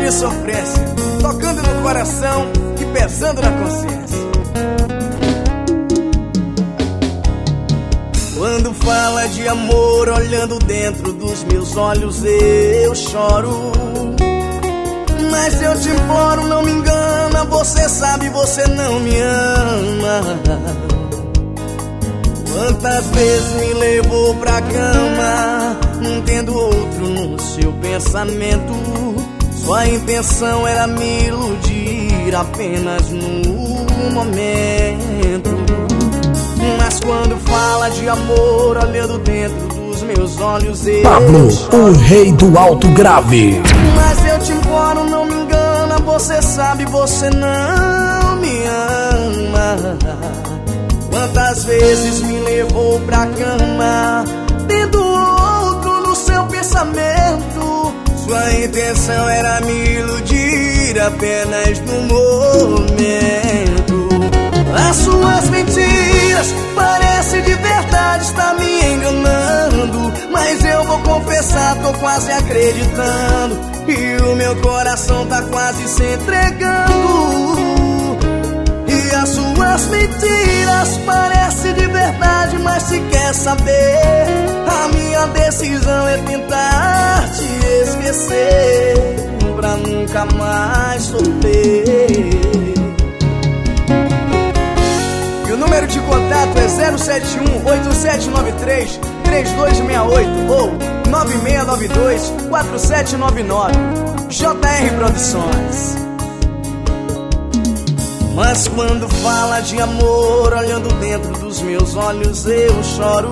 de sofrência, tocando no coração e pesando na consciência. Quando fala de amor, olhando dentro dos meus olhos, eu choro. Mas eu te imploro, não me engana, você sabe, você não me ama. Quantas vezes me levou pra cama, tendo outro no seu pensamento. Sua intenção era me iludir apenas no momento. Mas quando fala de amor, olhando dentro dos meus olhos, eu Pablo, choro. o rei do alto grave. Mas eu te imploro, não me engana, você sabe, você não me ama. Quantas vezes me levou pra cama, tendo outro no seu pensamento. Sua intenção era me iludir apenas no momento. As suas mentiras parecem de verdade, está me enganando. Mas eu vou confessar, tô quase acreditando. E o meu coração tá quase se entregando. E as suas mentiras parecem de verdade, mas se quer saber, a minha decisão é tentar te esquecer, pra nunca mais sofrer. E o número de contato é 071-8793-3268 ou 9692-4799. JR Produções. Mas quando fala de amor, olhando dentro dos meus olhos, eu choro.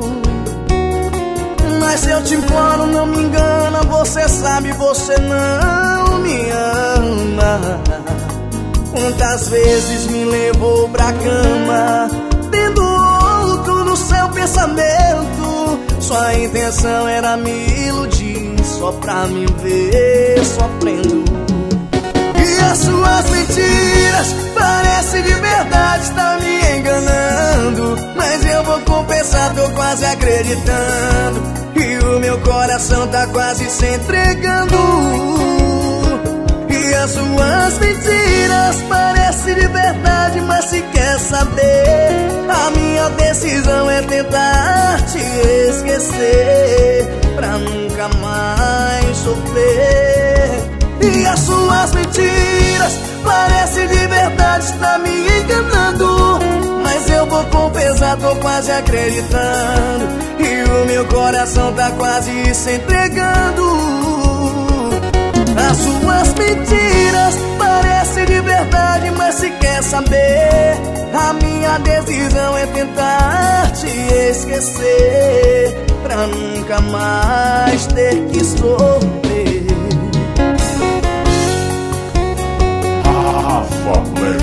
Mas eu te imploro, não me engana, você sabe, você não me ama. Quantas vezes me levou pra cama, tendo outro no seu pensamento. Sua intenção era me iludir, só pra me ver sofrendo. E as suas mentiras parecem de verdade, está me enganando. Mas eu vou confessar, tô quase acreditando. E o meu coração tá quase se entregando. E as suas mentiras parecem de verdade, mas se quer saber, a minha decisão é tentar te esquecer, pra nunca mais sofrer. E as suas mentiras parecem de verdade, está me enganando. Mas eu vou confessar, tô quase acreditando. E o meu coração tá quase se entregando. As suas mentiras parecem de verdade, mas se quer saber, a minha decisão é tentar te esquecer, pra nunca mais ter que sofrer. Rafa Play.